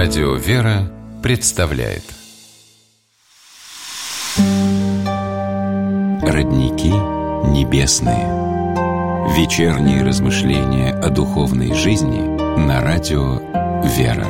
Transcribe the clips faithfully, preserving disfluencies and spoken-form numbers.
Радио «Вера» представляет Родники небесные. Вечерние размышления о духовной жизни на радио «Вера».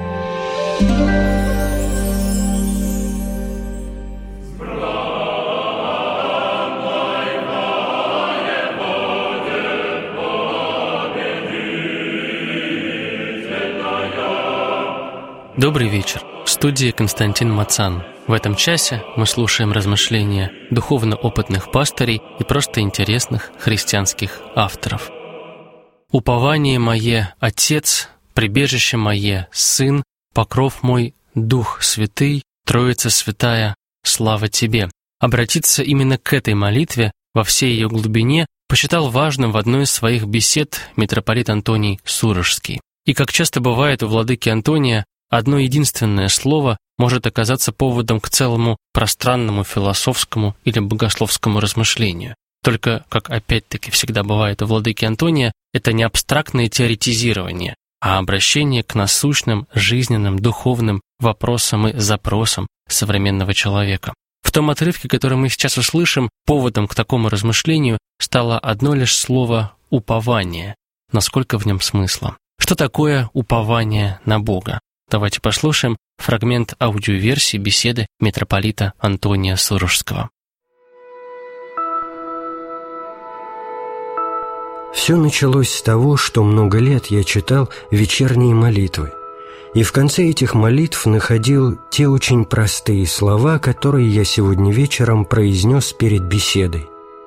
Добрый вечер. В студии Константин Мацан. В этом часе мы слушаем размышления духовно опытных пастырей и просто интересных христианских авторов. «Упование мое, Отец, прибежище мое, Сын, покров мой, Дух Святый, Троица Святая, слава Тебе». Обратиться именно к этой молитве во всей ее глубине посчитал важным в одной из своих бесед митрополит Антоний Сурожский. И, как часто бывает у владыки Антония, одно единственное слово может оказаться поводом к целому пространному философскому или богословскому размышлению. Только, как опять-таки всегда бывает у владыки Антония, это не абстрактное теоретизирование, а обращение к насущным, жизненным, духовным вопросам и запросам современного человека. В том отрывке, который мы сейчас услышим, поводом к такому размышлению стало одно лишь слово «упование». Насколько в нем смысла? Что такое упование на Бога? Давайте послушаем фрагмент аудиоверсии беседы митрополита Антония Сурожского. Все началось с того, что много лет я читал вечерние молитвы, и в конце этих молитв находил те очень простые слова, которые я сегодня вечером произнес перед беседой.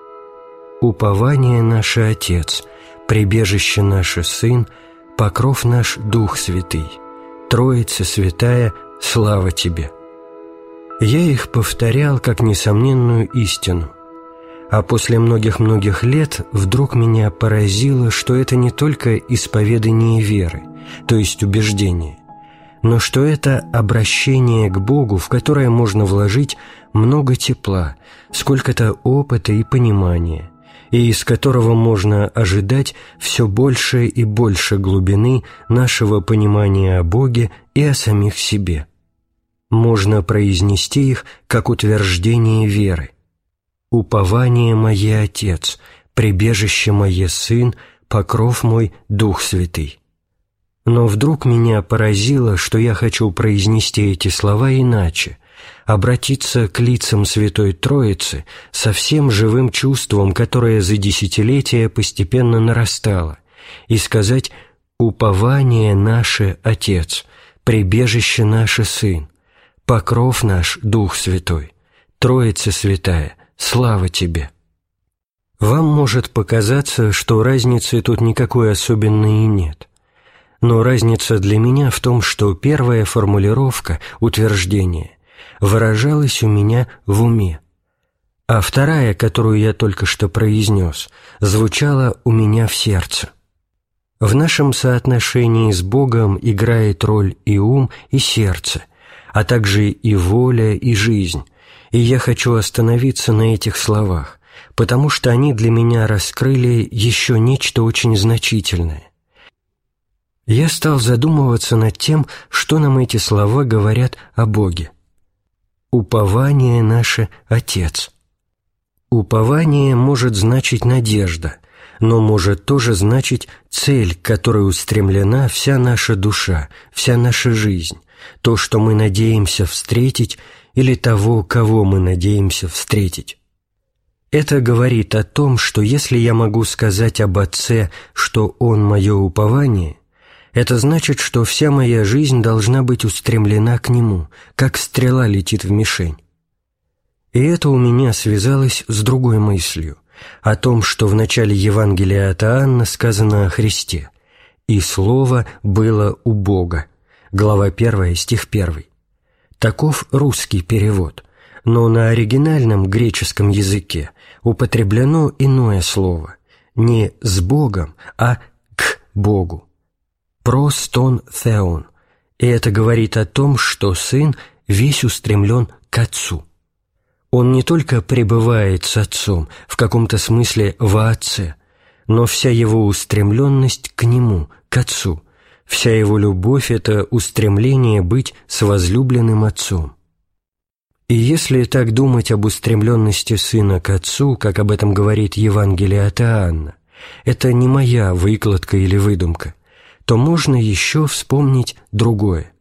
«Упование наше Отец, прибежище наше Сын, покров наш Дух Святый, Троица Святая, слава Тебе». Я их повторял как несомненную истину, а после многих-многих лет вдруг меня поразило, что это не только исповедание веры, то есть убеждение, но что это обращение к Богу, в которое можно вложить много тепла, сколько-то опыта и понимания, и из которого можно ожидать все больше и больше глубины нашего понимания о Боге и о самих себе. Можно произнести их как утверждение веры. «Упование мое, Отец, прибежище мое, Сын, покров мой, Дух Святый». Но вдруг меня поразило, что я хочу произнести эти слова иначе, обратиться к лицам Святой Троицы со всем живым чувством, которое за десятилетия постепенно нарастало, и сказать «Упование наше, Отец, прибежище наше, Сын, покров наш, Дух Святой, Троица Святая, слава Тебе». Вам может показаться, что разницы тут никакой особенной и нет. Но разница для меня в том, что первая формулировка, утверждение, выражалась у меня в уме, а вторая, которую я только что произнес, звучала у меня в сердце. В нашем соотношении с Богом играет роль и ум, и сердце, а также и воля, и жизнь, и я хочу остановиться на этих словах, потому что они для меня раскрыли еще нечто очень значительное. Я стал задумываться над тем, что нам эти слова говорят о Боге. «Упование наше, Отец». Упование может значить надежда, но может тоже значить цель, к которой устремлена вся наша душа, вся наша жизнь, то, что мы надеемся встретить, или того, кого мы надеемся встретить. Это говорит о том, что если я могу сказать об Отце, что Он мое упование, это значит, что вся моя жизнь должна быть устремлена к Нему, как стрела летит в мишень. И это у меня связалось с другой мыслью, о том, что в начале Евангелия от Иоанна сказано о Христе «И Слово было у Бога», глава первая, стих первый. Таков русский перевод, но на оригинальном греческом языке употреблено иное слово, не «с Богом», а «к Богу». «Простон Θεόν», и это говорит о том, что Сын весь устремлен к Отцу. Он не только пребывает с Отцом, в каком-то смысле во Отце, но вся его устремленность к Нему, к Отцу, Вся его любовь – это устремление быть с возлюбленным Отцом. И если так думать об устремленности Сына к Отцу, как об этом говорит Евангелие от Иоанна, это не моя выкладка или выдумка, то можно еще вспомнить другое.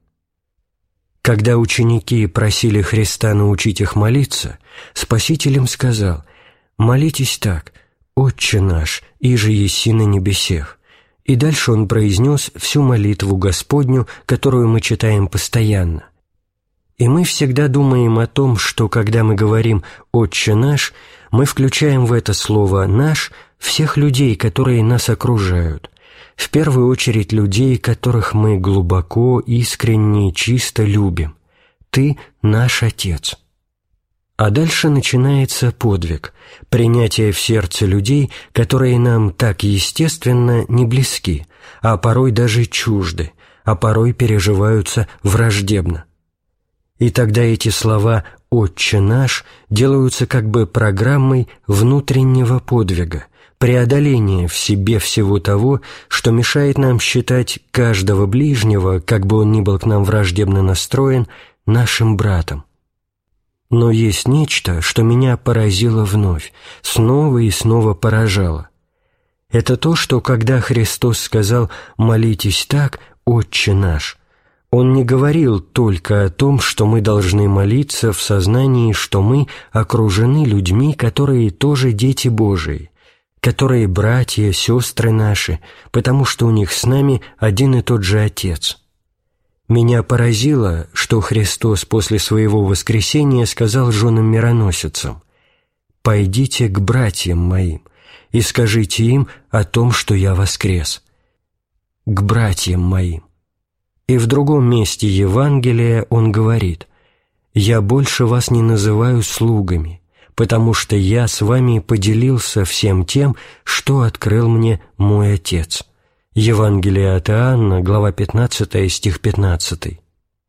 Когда ученики просили Христа научить их молиться, Спаситель им сказал: «Молитесь так: Отче наш, иже еси на небесех». И дальше он произнес всю молитву Господню, которую мы читаем постоянно. И мы всегда думаем о том, что когда мы говорим «Отче наш», мы включаем в это слово «наш» всех людей, которые нас окружают, в первую очередь людей, которых мы глубоко, искренне, чисто любим. «Ты наш Отец». А дальше начинается подвиг, принятие в сердце людей, которые нам так естественно не близки, а порой даже чужды, а порой переживаются враждебно. И тогда эти слова «Отче наш» делаются как бы программой внутреннего подвига, преодоления в себе всего того, что мешает нам считать каждого ближнего, как бы он ни был к нам враждебно настроен, нашим братом. Но есть нечто, что меня поразило вновь, снова и снова поражало. Это то, что когда Христос сказал «молитесь так, Отче наш», Он не говорил только о том, что мы должны молиться в сознании, что мы окружены людьми, которые тоже дети Божии, которые братья, сестры наши, потому что у них с нами один и тот же Отец. Меня поразило, что Христос после Своего воскресения сказал женам-мироносицам: «Пойдите к братьям моим и скажите им о том, что я воскрес». К братьям моим. И в другом месте Евангелия Он говорит: «Я больше вас не называю слугами, потому что я с вами поделился всем тем, что открыл мне мой Отец». Евангелие от Иоанна, глава пятнадцатая, стих пятнадцатый.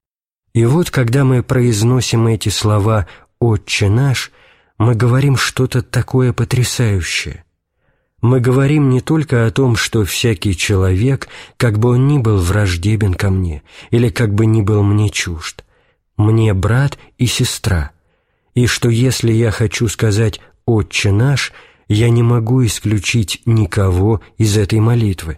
И вот, когда мы произносим эти слова «Отче наш», мы говорим что-то такое потрясающее. Мы говорим не только о том, что всякий человек, как бы он ни был враждебен ко мне, или как бы ни был мне чужд, мне брат и сестра, и что если я хочу сказать «Отче наш», я не могу исключить никого из этой молитвы.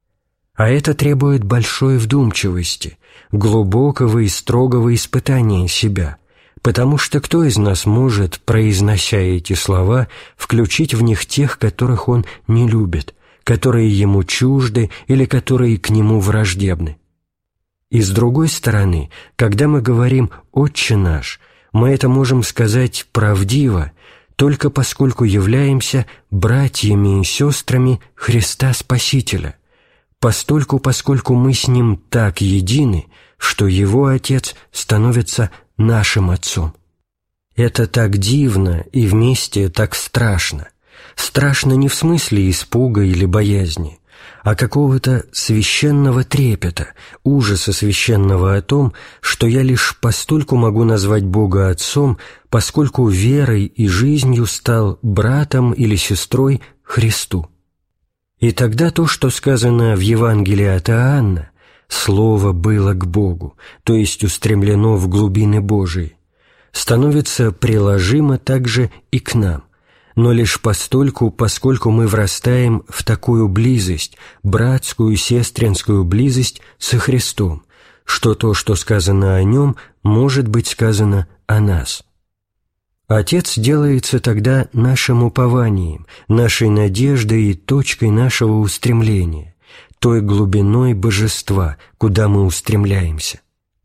А это требует большой вдумчивости, глубокого и строгого испытания себя, потому что кто из нас может, произнося эти слова, включить в них тех, которых он не любит, которые ему чужды или которые к нему враждебны? И с другой стороны, когда мы говорим «Отче наш», мы это можем сказать правдиво, только поскольку являемся братьями и сестрами Христа Спасителя, постольку, поскольку мы с Ним так едины, что Его Отец становится нашим Отцом. Это так дивно и вместе так страшно. Страшно не в смысле испуга или боязни, а какого-то священного трепета, ужаса священного о том, что я лишь постольку могу назвать Бога Отцом, поскольку верой и жизнью стал братом или сестрой Христу. И тогда то, что сказано в Евангелии от Иоанна, «Слово было к Богу», то есть устремлено в глубины Божии, становится приложимо также и к нам, но лишь постольку, поскольку мы врастаем в такую близость, братскую, сестринскую близость со Христом, что то, что сказано о Нем, может быть сказано о нас. Отец делается тогда нашим упованием, нашей надеждой и точкой нашего устремления, той глубиной божества, куда мы устремляемся.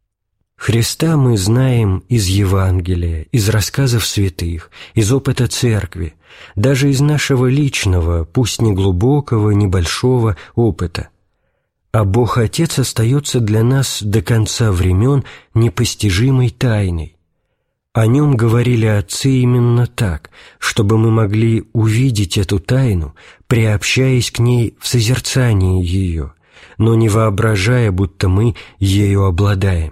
Христа мы знаем из Евангелия, из рассказов святых, из опыта Церкви, даже из нашего личного, пусть не глубокого, небольшого опыта. А Бог Отец остается для нас до конца времен непостижимой тайной. О Нем говорили отцы именно так, чтобы мы могли увидеть эту тайну, приобщаясь к ней в созерцании ее, но не воображая, будто мы ею обладаем.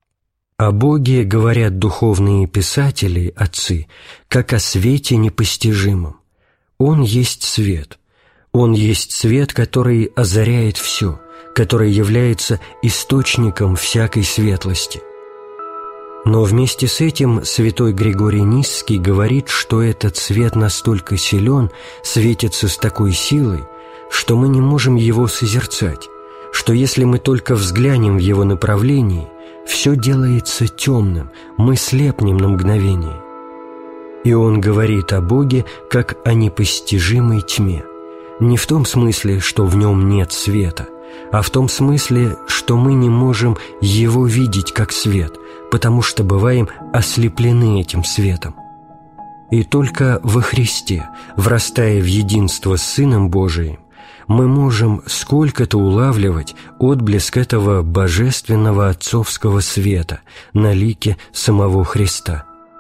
О Боге говорят духовные писатели, отцы, как о свете непостижимом. Он есть свет. Он есть свет, который озаряет все, который является источником всякой светлости. Но вместе с этим святой Григорий Нисский говорит, что этот свет настолько силен, светится с такой силой, что мы не можем его созерцать, что если мы только взглянем в его направлении, все делается темным, мы слепнем на мгновение. И он говорит о Боге как о непостижимой тьме, не в том смысле, что в нем нет света, а в том смысле, что мы не можем его видеть как свет, потому что бываем ослеплены этим светом. И только во Христе, врастая в единство с Сыном Божиим, мы можем сколько-то улавливать отблеск этого божественного отцовского света на лике самого Христа.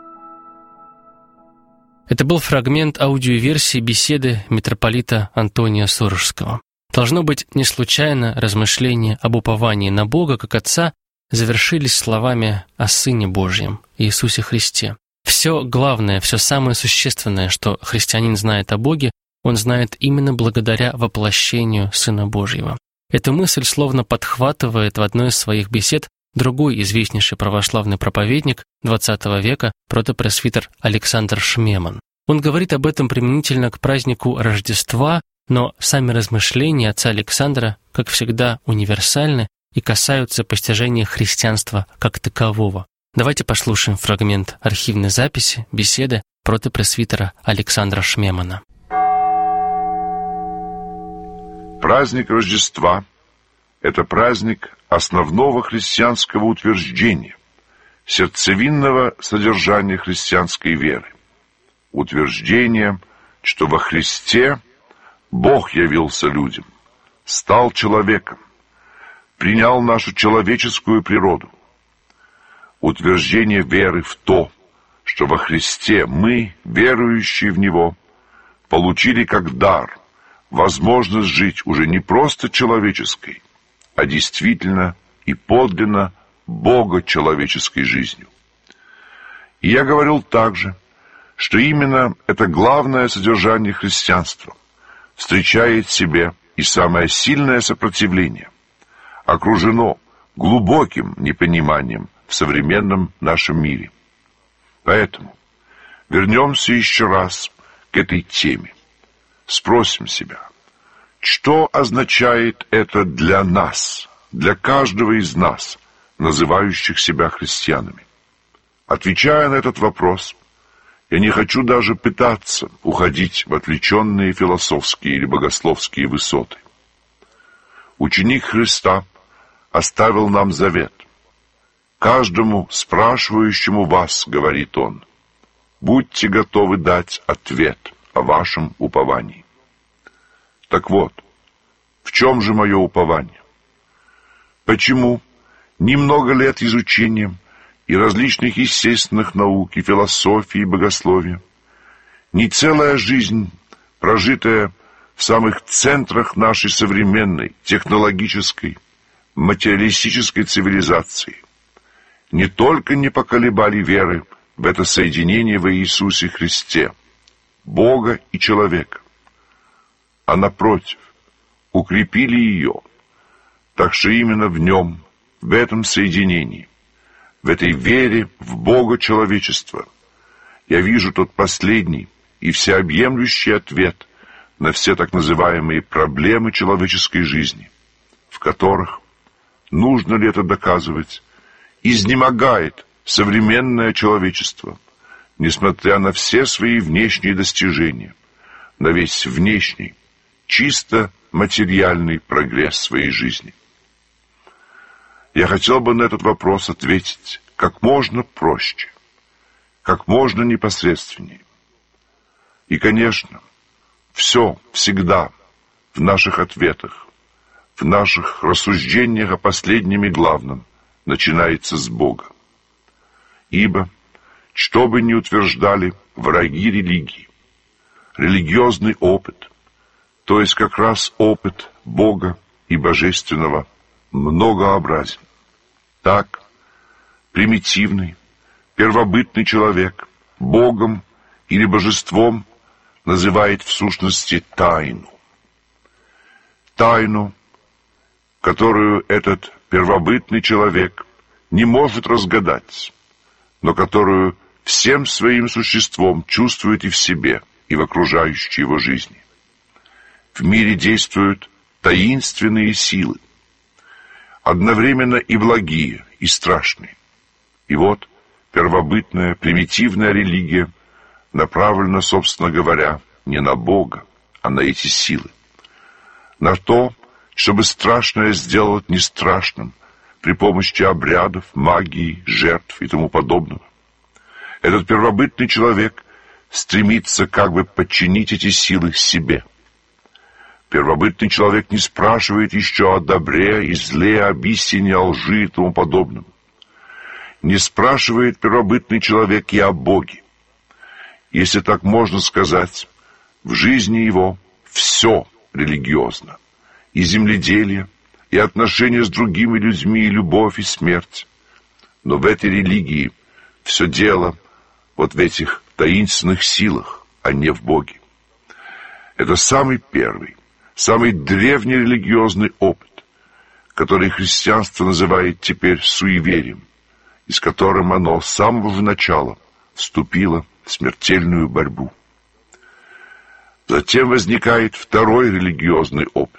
Это был фрагмент аудиоверсии беседы митрополита Антония Сурожского. Должно быть, не случайно размышления об уповании на Бога как Отца завершились словами о Сыне Божьем, Иисусе Христе. Все главное, все самое существенное, что христианин знает о Боге, он знает именно благодаря воплощению Сына Божьего. Эту мысль словно подхватывает в одной из своих бесед другой известнейший православный проповедник двадцатого века, протопресвитер Александр Шмеман. Он говорит об этом применительно к празднику Рождества, но сами размышления отца Александра, как всегда, универсальны и касаются постижения христианства как такового. Давайте послушаем фрагмент архивной записи беседы протопресвитера Александра Шмемана. Праздник Рождества – это праздник основного христианского утверждения, сердцевинного содержания христианской веры. Утверждение, что во Христе Бог явился людям, стал человеком, принял нашу человеческую природу. Утверждение веры в то, что во Христе мы, верующие в Него, получили как дар возможность жить уже не просто человеческой, а действительно и подлинно богочеловеческой жизнью. И я говорил также, что именно это главное содержание христианства встречает в себе и самое сильное сопротивление, окружено глубоким непониманием в современном нашем мире. Поэтому вернемся еще раз к этой теме. Спросим себя, что означает это для нас, для каждого из нас, называющих себя христианами? Отвечая на этот вопрос, я не хочу даже пытаться уходить в отвлеченные философские или богословские высоты. Ученик Христа оставил нам завет. Каждому спрашивающему вас, говорит он, будьте готовы дать ответ о вашем уповании. Так вот, в чем же мое упование? Почему немного лет изучения и различных естественных наук, и философии, и богословия, не целая жизнь, прожитая в самых центрах нашей современной технологической, материалистической цивилизации, не только не поколебали веры в это соединение во Иисусе Христе, Бога и человека, а напротив, укрепили ее, так что именно в нем, в этом соединении, в этой вере в Бога человечества, я вижу тот последний и всеобъемлющий ответ на все так называемые проблемы человеческой жизни, в которых, нужно ли это доказывать, изнемогает современное человечество, несмотря на все свои внешние достижения, на весь внешний, чисто материальный прогресс своей жизни. Я хотел бы на этот вопрос ответить как можно проще, как можно непосредственнее. И, конечно, все всегда в наших ответах, в наших рассуждениях о последнем и главном начинается с Бога. Ибо, что бы ни утверждали враги религии, религиозный опыт, то есть как раз опыт Бога и Божественного, многообразен. Так, примитивный, первобытный человек Богом или Божеством называет в сущности тайну. Тайну, которую этот первобытный человек не может разгадать, но которую всем своим существом чувствует и в себе, и в окружающей его жизни. В мире действуют таинственные силы, одновременно и благие, и страшные. И вот первобытная, примитивная религия направлена, собственно говоря, не на Бога, а на эти силы. На то, чтобы страшное сделать не страшным при помощи обрядов, магии, жертв и тому подобного. Этот первобытный человек стремится как бы подчинить эти силы себе. Первобытный человек не спрашивает еще о добре и зле, об истине, о лжи и тому подобном. Не спрашивает первобытный человек и о Боге. Если так можно сказать, в жизни его все религиозно. И земледелие, и отношения с другими людьми, и любовь, и смерть. Но в этой религии все дело вот в этих таинственных силах, а не в Боге. Это самый первый, самый древний религиозный опыт, который христианство называет теперь суеверием, и с которым оно с самого же начала вступило в смертельную борьбу. Затем возникает второй религиозный опыт.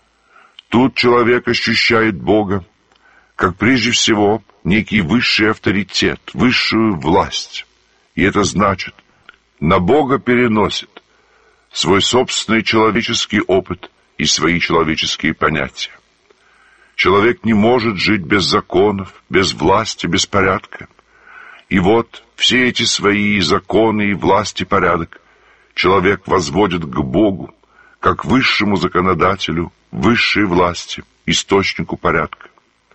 Тут человек ощущает Бога как прежде всего некий высший авторитет, высшую власть. И это значит, на Бога переносит свой собственный человеческий опыт и свои человеческие понятия. Человек не может жить без законов, без власти, без порядка. И вот все эти свои законы и власть и порядок человек возводит к Богу, как высшему законодателю, высшей власти, источнику порядка.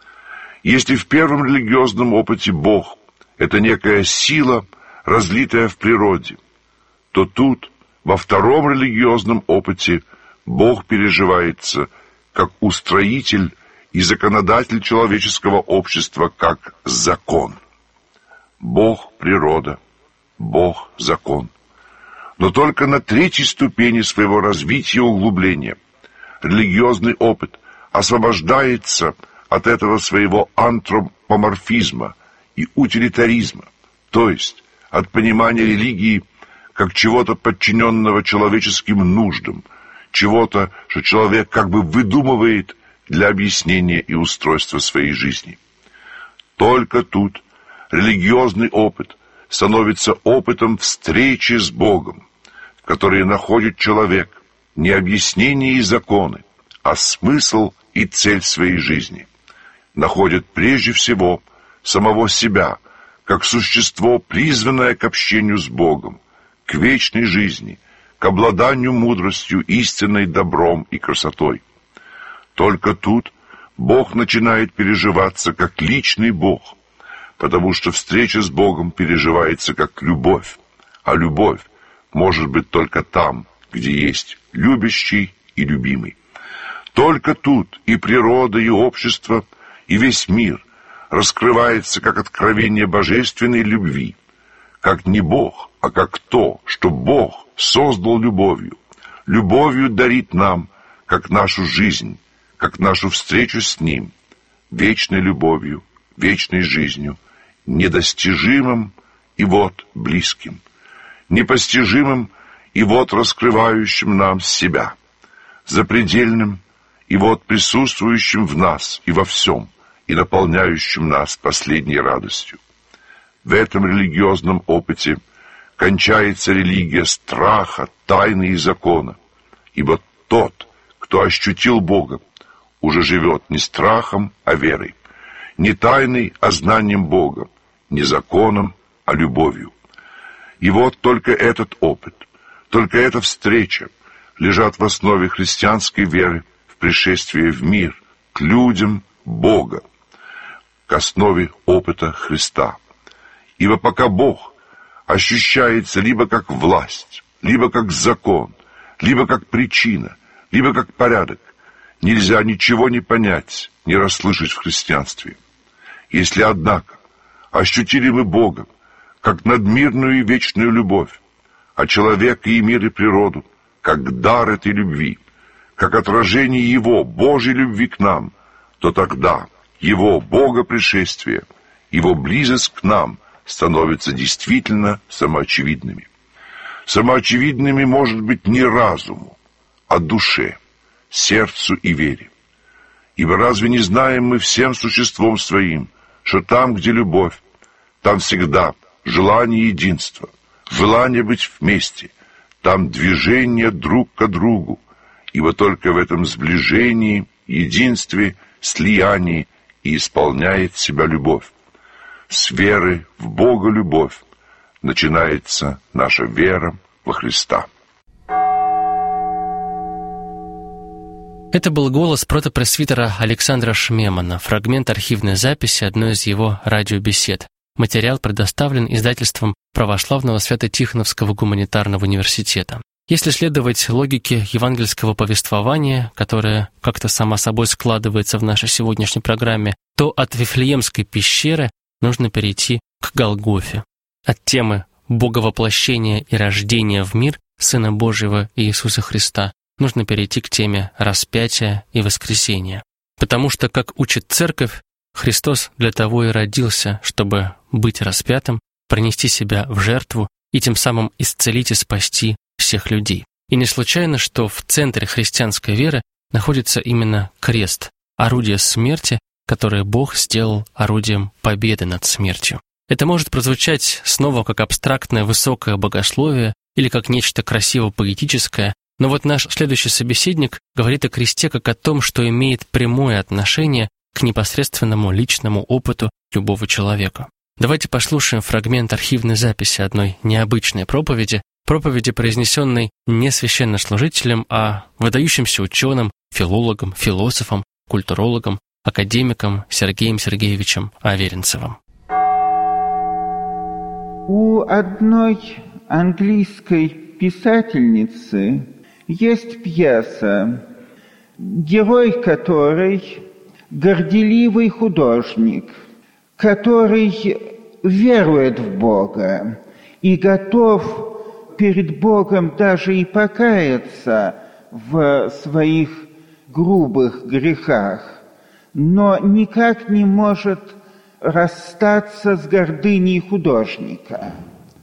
Если в первом религиозном опыте Бог — это некая сила, разлитая в природе, то тут, во втором религиозном опыте, Бог переживается как устроитель и законодатель человеческого общества, как закон. Бог — природа, Бог — закон. Но только на третьей ступени своего развития и углубления религиозный опыт освобождается от этого своего антропоморфизма и утилитаризма, то есть от понимания религии как чего-то подчиненного человеческим нуждам, чего-то, что человек как бы выдумывает для объяснения и устройства своей жизни. Только тут религиозный опыт становится опытом встречи с Богом, в которой находит человек не объяснения и законы, а смысл и цель своей жизни. Находит прежде всего самого себя, как существо, призванное к общению с Богом, к вечной жизни, к обладанию мудростью, истинной, добром и красотой. Только тут Бог начинает переживаться как личный Бог, потому что встреча с Богом переживается как любовь, а любовь может быть только там, где есть любящий и любимый. Только тут и природа, и общество, и весь мир раскрывается как откровение божественной любви, как не Бог, а как то, что Бог создал любовью. Любовью дарит нам, как нашу жизнь, как нашу встречу с Ним, вечной любовью, вечной жизнью, недостижимым и вот близким, непостижимым и вот раскрывающим нам себя, запредельным и вот присутствующим в нас и во всем, и наполняющим нас последней радостью. В этом религиозном опыте кончается религия страха, тайны и закона, ибо тот, кто ощутил Бога, уже живет не страхом, а верой, не тайной, а знанием Бога, не законом, а любовью. И вот только этот опыт, только эта встреча лежат в основе христианской веры в пришествие в мир, к людям Бога, к основе опыта Христа. Ибо пока Бог ощущается либо как власть, либо как закон, либо как причина, либо как порядок, нельзя ничего не понять, не расслышать в христианстве. Если, однако, ощутили мы Бога как надмирную и вечную любовь, а человека и мир и природу как дар этой любви, как отражение Его, Божьей любви к нам, то тогда Его Богопришествие, Его близость к нам становятся действительно самоочевидными. Самоочевидными может быть не разуму, а душе, сердцу и вере. Ибо разве не знаем мы всем существом своим, что там, где любовь, там всегда желание единства, желание быть вместе, там движение друг к другу, ибо только в этом сближении, единстве, слиянии и исполняет себя любовь. С веры в Бога любовь начинается наша вера во Христа. Это был голос протопресвитера Александра Шмемана, фрагмент архивной записи одной из его радиобесед. Материал предоставлен издательством Православного Свято-Тихоновского гуманитарного университета. Если следовать логике евангельского повествования, которая как-то сама собой складывается в нашей сегодняшней программе, то от Вифлеемской пещеры нужно перейти к Голгофе. От темы боговоплощения и рождения в мир Сына Божьего Иисуса Христа нужно перейти к теме распятия и воскресения. Потому что, как учит Церковь, Христос для того и родился, чтобы быть распятым, принести себя в жертву и тем самым исцелить и спасти всех людей. И не случайно, что в центре христианской веры находится именно крест, орудие смерти, которое Бог сделал орудием победы над смертью. Это может прозвучать снова как абстрактное высокое богословие или как нечто красиво-поэтическое, но вот наш следующий собеседник говорит о кресте как о том, что имеет прямое отношение к непосредственному личному опыту любого человека. Давайте послушаем фрагмент архивной записи одной необычной проповеди, проповеди, произнесенной не священнослужителем, а выдающимся ученым, филологом, философом, культурологом, академиком Сергеем Сергеевичем Аверинцевым. У одной английской писательницы есть пьеса, герой которой горделивый художник, который верует в Бога и готов перед Богом даже и покаяться в своих грубых грехах, но никак не может расстаться с гордыней художника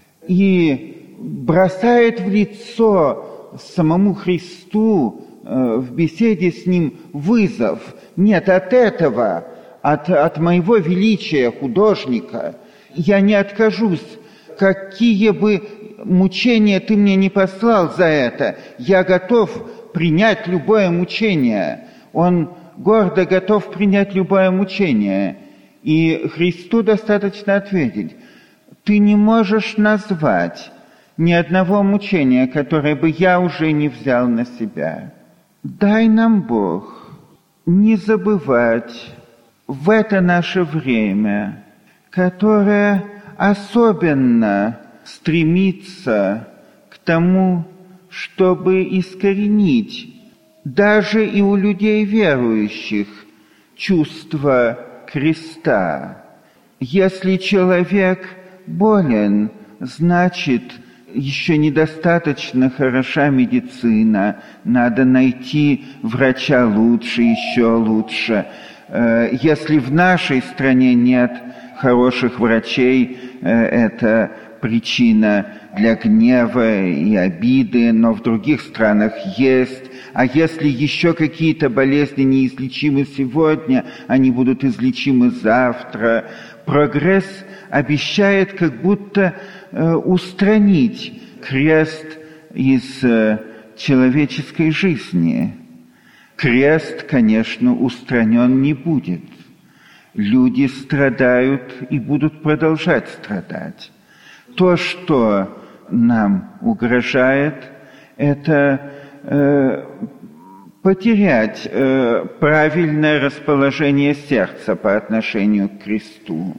и бросает в лицо самому Христу э, в беседе с Ним вызов. Нет, от этого, от, от моего величия художника я не откажусь. Какие бы мучения ты мне не послал за это, я готов принять любое мучение. Он гордо готов принять любое мучение. И Христу достаточно ответить: ты не можешь назвать ни одного мучения, которое бы я уже не взял на себя. Дай нам, Бог, не забывать в это наше время, которое особенно стремится к тому, чтобы искоренить даже и у людей верующих чувство креста. Если человек болен, значит, еще недостаточно хороша медицина, надо найти врача лучше, еще лучше. Если в нашей стране нет хороших врачей, это причина для гнева и обиды, но в других странах есть. А если еще какие-то болезни неизлечимы сегодня, они будут излечимы завтра. Прогресс обещает как будто э, устранить крест из э, человеческой жизни. Крест, конечно, устранен не будет. Люди страдают и будут продолжать страдать. То, что нам угрожает, это э, потерять э, правильное расположение сердца по отношению к кресту.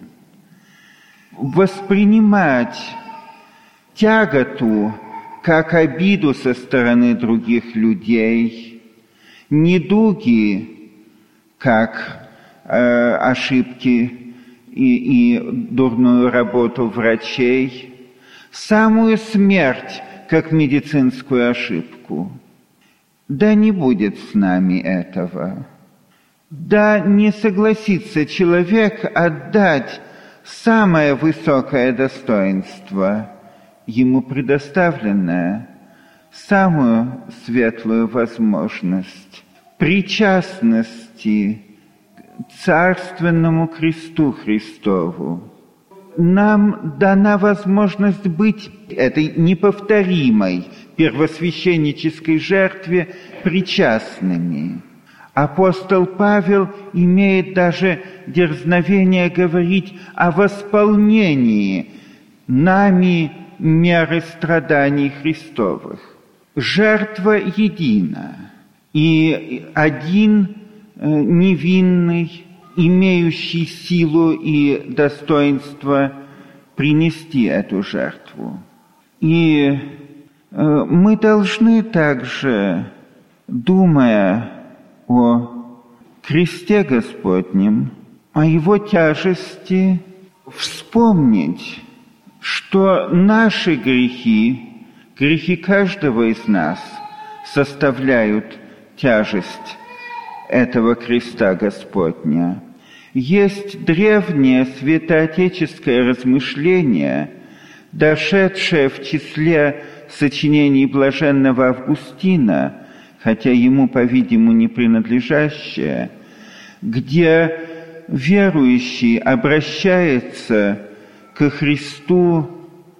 Воспринимать тяготу как обиду со стороны других людей, недуги как э, ошибки и, и дурную работу врачей, самую смерть как медицинскую ошибку. Да не будет с нами этого. Да не согласится человек отдать самое высокое достоинство, ему предоставленное, самую светлую возможность причастности к царственному кресту Христову. Нам дана возможность быть этой неповторимой первосвященнической жертве причастными. Апостол Павел имеет даже дерзновение говорить о восполнении нами меры страданий Христовых. Жертва едина, и один невинный, имеющий силу и достоинство принести эту жертву. И мы должны также, думая о кресте Господнем, о его тяжести, вспомнить, что наши грехи, грехи каждого из нас составляют тяжесть этого креста Господня. Есть древнее святоотеческое размышление, дошедшее в числе сочинений блаженного Августина, хотя ему, по-видимому, не принадлежащее, где верующий обращается ко Христу,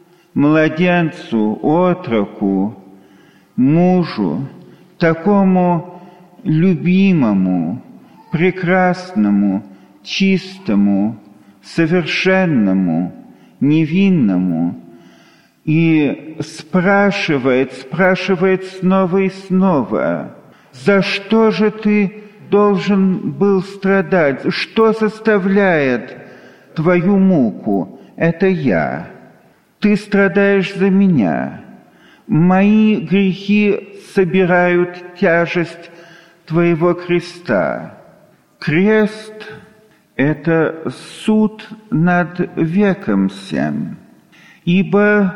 младенцу, отроку, мужу, такому любимому, прекрасному, чистому, совершенному, невинному, и спрашивает, спрашивает снова и снова: «За что же ты должен был страдать? Что составляет твою муку? Это я. Ты страдаешь за меня. Мои грехи собирают тяжесть твоего креста». Крест — это суд над веком сем. Ибо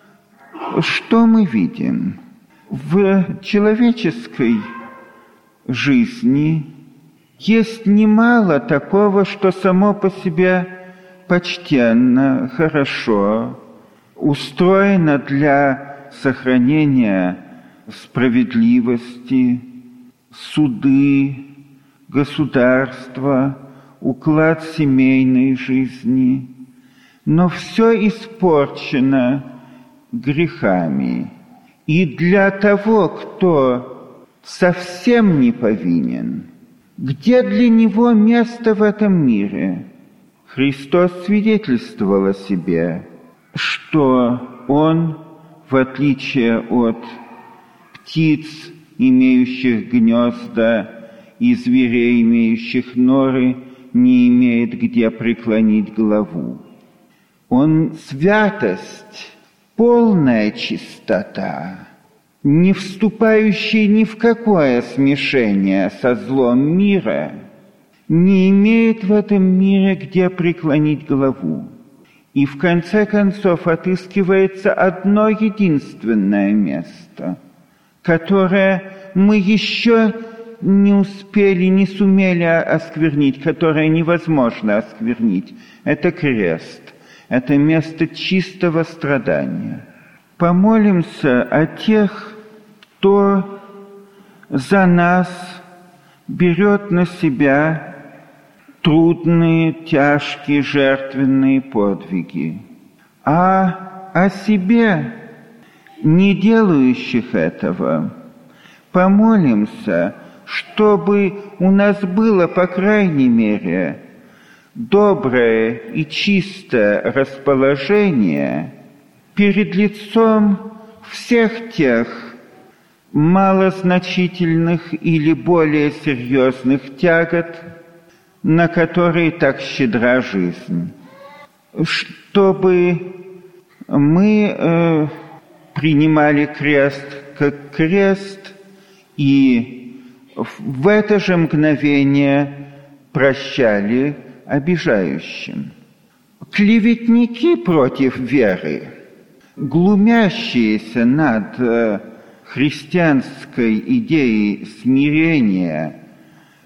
что мы видим? В человеческой жизни есть немало такого, что само по себе почтенно, хорошо, устроено для сохранения справедливости, суды, государства, уклад семейной жизни. Но все испорчено грехами. И для того, кто совсем не повинен, где для него место в этом мире? Христос свидетельствовал о себе, что Он, в отличие от птиц, имеющих гнезда, и зверей, имеющих норы, не имеет где преклонить главу. Он святость, полная чистота, не вступающая ни в какое смешение со злом мира, не имеет в этом мире где преклонить главу. И в конце концов отыскивается одно единственное место, которое мы еще не успели, не сумели осквернить, которое невозможно осквернить. Это крест. Это место чистого страдания. Помолимся о тех, кто за нас берет на себя трудные, тяжкие, жертвенные подвиги, а о себе, не делающих этого, помолимся, чтобы у нас было, по крайней мере, доброе и чистое расположение перед лицом всех тех малозначительных или более серьезных тягот, на которые так щедра жизнь, чтобы мы э, принимали крест как крест и в это же мгновение прощали обижающим. Клеветники против веры, глумящиеся над христианской идеей смирения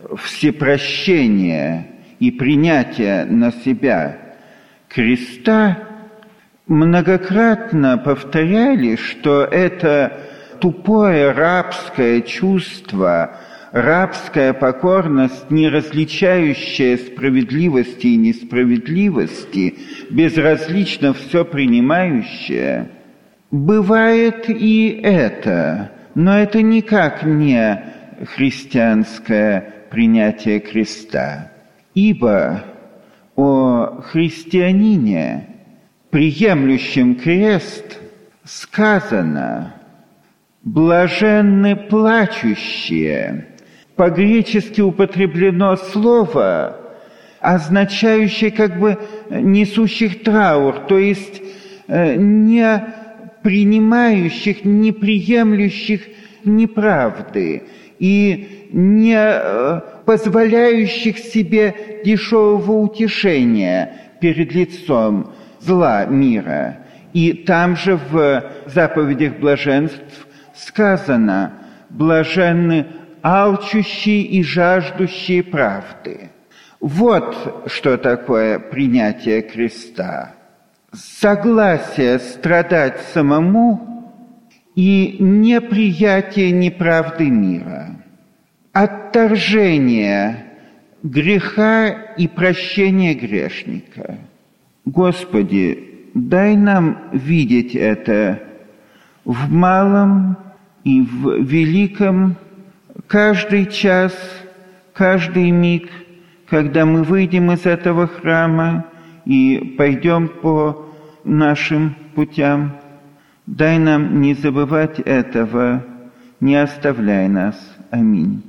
всепрощения и принятия на себя креста, многократно повторяли, что это тупое рабское чувство, рабская покорность, не различающая справедливости и несправедливости, безразлично все принимающее. Бывает и это, но это никак не христианское принятие креста. Ибо о христианине, приемлющем крест, сказано: «Блаженны плачущие». По-гречески употреблено слово, означающее как бы несущих траур, то есть не принимающих, не приемлющих неправды и не позволяющих себе дешевого утешения перед лицом зла мира. И там же в заповедях блаженств сказано: «Блаженны алчущие и жаждущие правды». Вот что такое принятие креста. Согласие страдать самому и неприятие неправды мира. Отторжение греха и прощение грешника. Господи, дай нам видеть это в малом и в великом, каждый час, каждый миг, когда мы выйдем из этого храма и пойдем по нашим путям. Дай нам не забывать этого, не оставляй нас. Аминь.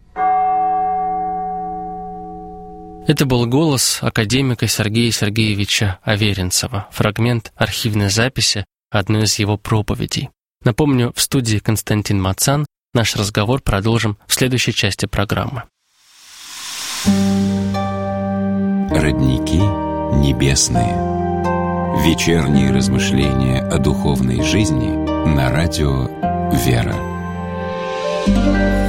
Это был голос академика Сергея Сергеевича Аверинцева, фрагмент архивной записи одной из его проповедей. Напомню, в студии Константин Мацан. Наш разговор продолжим в следующей части программы. Родники небесные. Вечерние размышления о духовной жизни на радио «Вера».